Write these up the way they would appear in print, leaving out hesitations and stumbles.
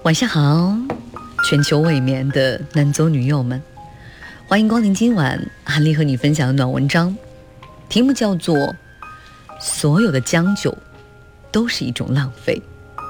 晚上好，全球未眠的男左女右们，欢迎光临今晚韩丽和你分享的暖文章，题目叫做所有的将就都是一种浪费。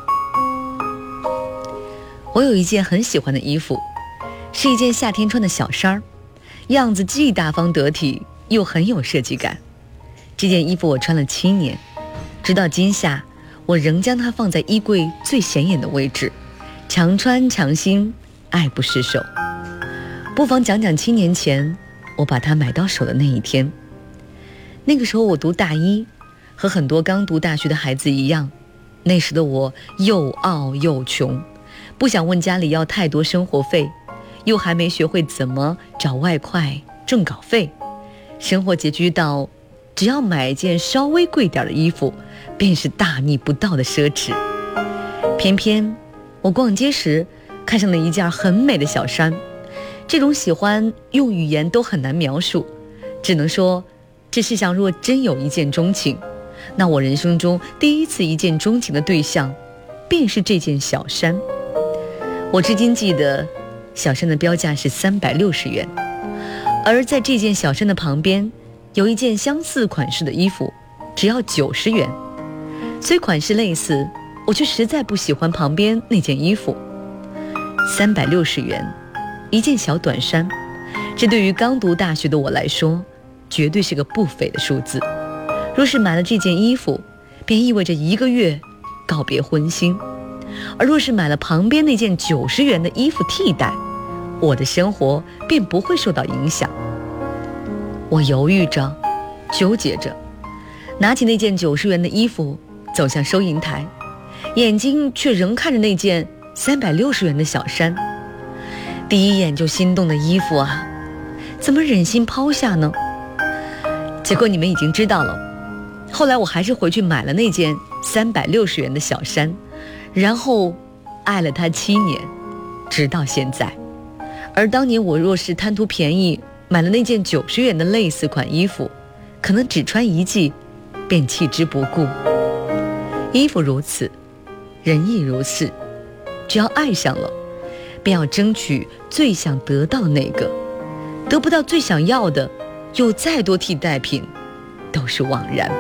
我有一件很喜欢的衣服，是一件夏天穿的小衫儿，样子既大方得体又很有设计感。这件衣服我穿了7年，直到今夏我仍将它放在衣柜最显眼的位置，常穿常新，爱不释手。不妨讲讲7年前我把它买到手的那一天。那个时候我读大一，和很多刚读大学的孩子一样，那时的我又傲又穷，不想问家里要太多生活费，又还没学会怎么找外快挣稿费，生活拮据到只要买一件稍微贵点的衣服便是大逆不道的奢侈。偏偏我逛街时看上了一件很美的小衫，这种喜欢用语言都很难描述，只能说这世上若真有一见钟情，那我人生中第一次一见钟情的对象便是这件小衫。我至今记得小衫的标价是360元，而在这件小衫的旁边有一件相似款式的衣服，只要90元。虽款式类似，我却实在不喜欢旁边那件衣服。360元一件小短衫，这对于刚读大学的我来说绝对是个不菲的数字。若是买了这件衣服，便意味着1个月告别荤腥，而若是买了旁边那件90元的衣服替代，我的生活便不会受到影响。我犹豫着，纠结着，拿起那件90元的衣服走向收银台，眼睛却仍看着那件360元的小衫。第一眼就心动的衣服啊，怎么忍心抛下呢？结果你们已经知道了，后来我还是回去买了那件360元的小衫，然后爱了它7年，直到现在。而当年我若是贪图便宜买了那件90元的类似款衣服，可能只穿1季便弃之不顾。衣服如此，人亦如是，只要爱上了，便要争取最想得到的那个，得不到最想要的，有再多替代品都是枉然。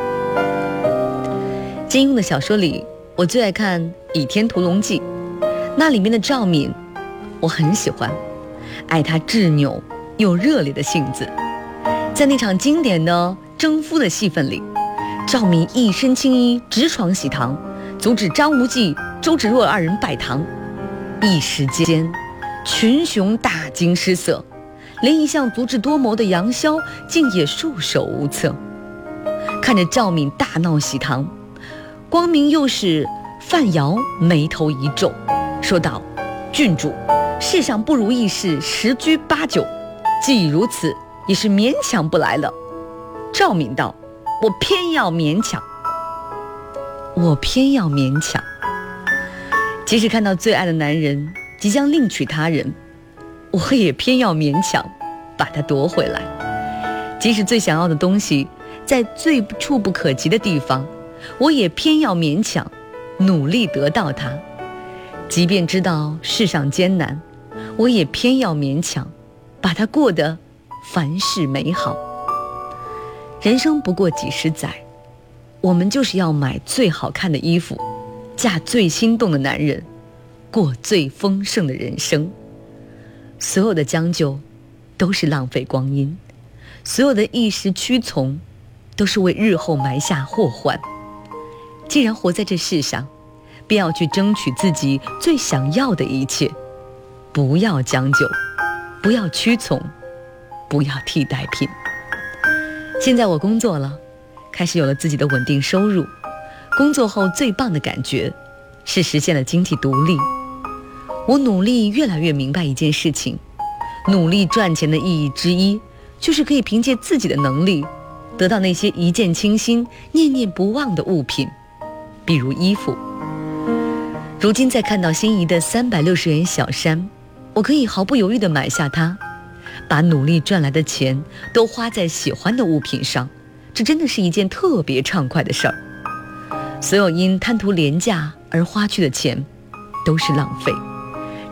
金庸的小说里，我最爱看《倚天屠龙记》，那里面的赵敏我很喜欢，爱她执拗又热烈的性子。在那场经典的征夫的戏份里，赵敏一身青衣直闯喜堂，阻止张无忌、周芷若2人拜堂。一时间群雄大惊失色，连一向足智多谋的杨逍竟也束手无策。看着赵敏大闹喜堂，光明右使范瑶眉头一皱，说道：郡主，世上不如意事10居8九，既如此，也是勉强不来了。赵敏道：我偏要勉强。我偏要勉强。即使看到最爱的男人即将另娶他人，我也偏要勉强把他夺回来。即使最想要的东西在最触不可及的地方，我也偏要勉强努力得到它。即便知道世上艰难，我也偏要勉强把它过得凡事美好。人生不过几十载，我们就是要买最好看的衣服，嫁最心动的男人，过最丰盛的人生。所有的将就都是浪费光阴，所有的一时屈从都是为日后埋下祸患。既然活在这世上，便要去争取自己最想要的一切，不要将就，不要屈从，不要替代品。现在我工作了，开始有了自己的稳定收入。工作后最棒的感觉是实现了经济独立。我努力越来越明白一件事情，努力赚钱的意义之一，就是可以凭借自己的能力得到那些一见倾心、念念不忘的物品，比如衣服。如今再看到心仪的360元小衫，我可以毫不犹豫地买下它，把努力赚来的钱都花在喜欢的物品上，这真的是一件特别畅快的事儿。所有因贪图廉价而花去的钱都是浪费，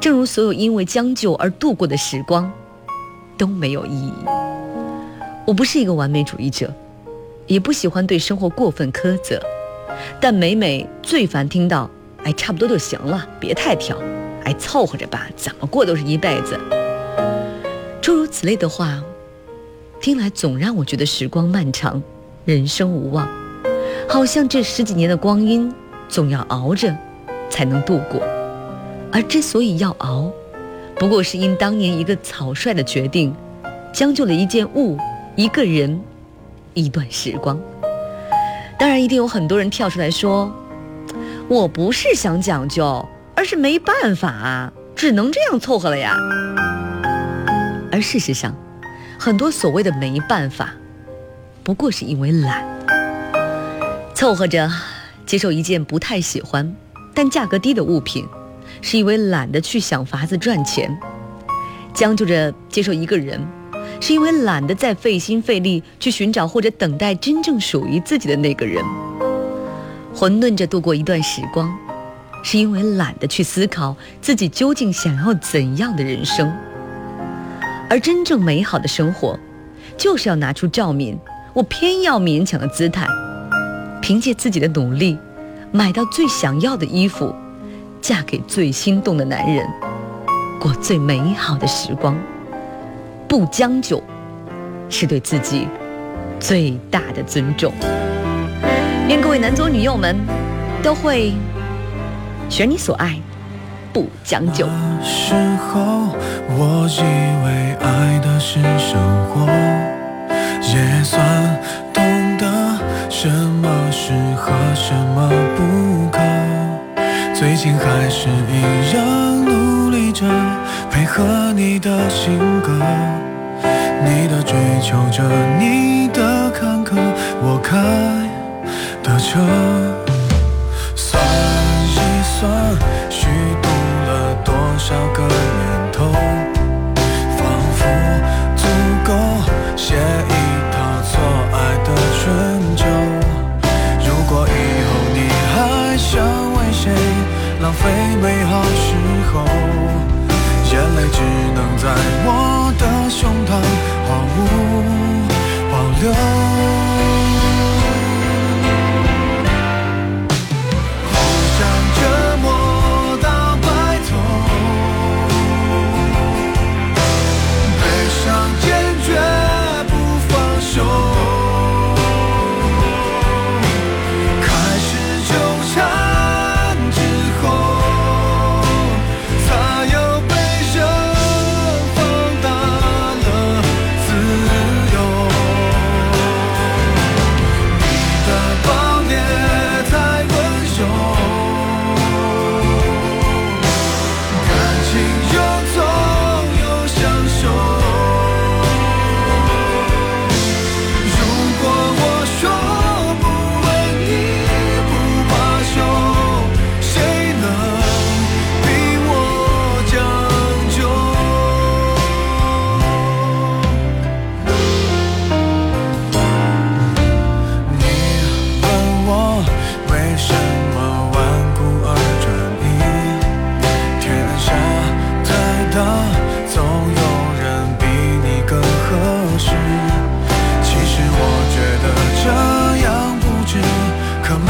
正如所有因为将就而度过的时光都没有意义。我不是一个完美主义者，也不喜欢对生活过分苛责，但每每最烦听到差不多就行了，别太挑，凑合着吧，怎么过都是一辈子，诸如此类的话，听来总让我觉得时光漫长，人生无望，好像这10几年的光阴总要熬着才能度过。而之所以要熬，不过是因当年一个草率的决定，将就了一件物、一个人、一段时光。当然一定有很多人跳出来说，我不是想讲究，而是没办法啊，只能这样凑合了呀。而事实上，很多所谓的没办法，不过是因为懒，凑合着接受一件不太喜欢但价格低的物品，是因为懒得去想法子赚钱；将就着接受一个人，是因为懒得再费心费力去寻找或者等待真正属于自己的那个人；混沌着度过一段时光，是因为懒得去思考自己究竟想要怎样的人生。而真正美好的生活，就是要拿出赵敏我偏要勉强的姿态，凭借自己的努力买到最想要的衣服，嫁给最心动的男人，过最美好的时光。不将就，是对自己最大的尊重。愿各位男左女右们都会选你所爱，不将就。 那时候我以为爱的是生活，也算懂得什么适合什么不可，最近还是一样努力着配合你的性格，你的追求着，你的坎坷，我开的车。算一算虚度了多少个年头，仿佛足够写一套错爱的春秋。如果以后你还想为谁浪费美好时候，眼泪只能在我的胸膛毫无保留。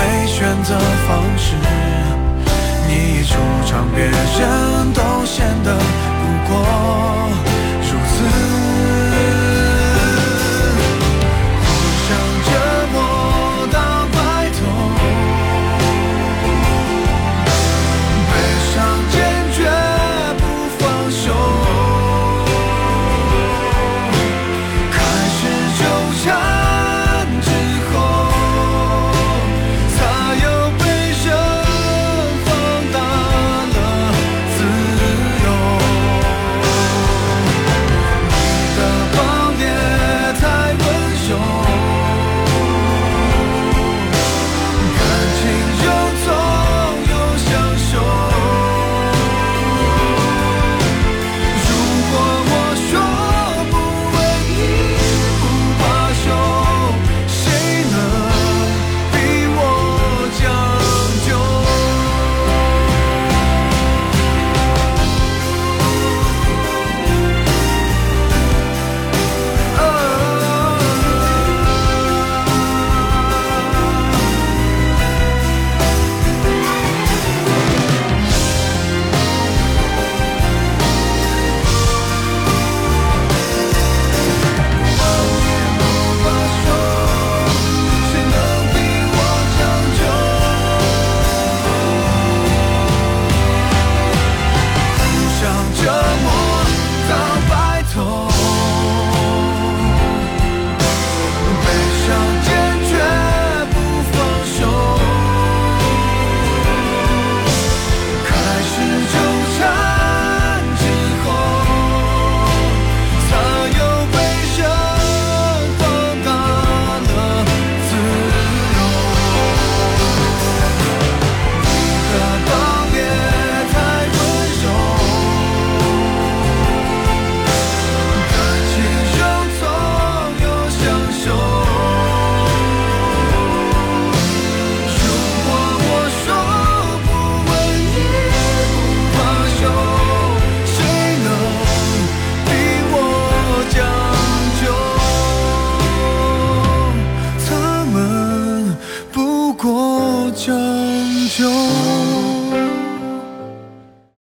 选择方式，你一出场，别人都显得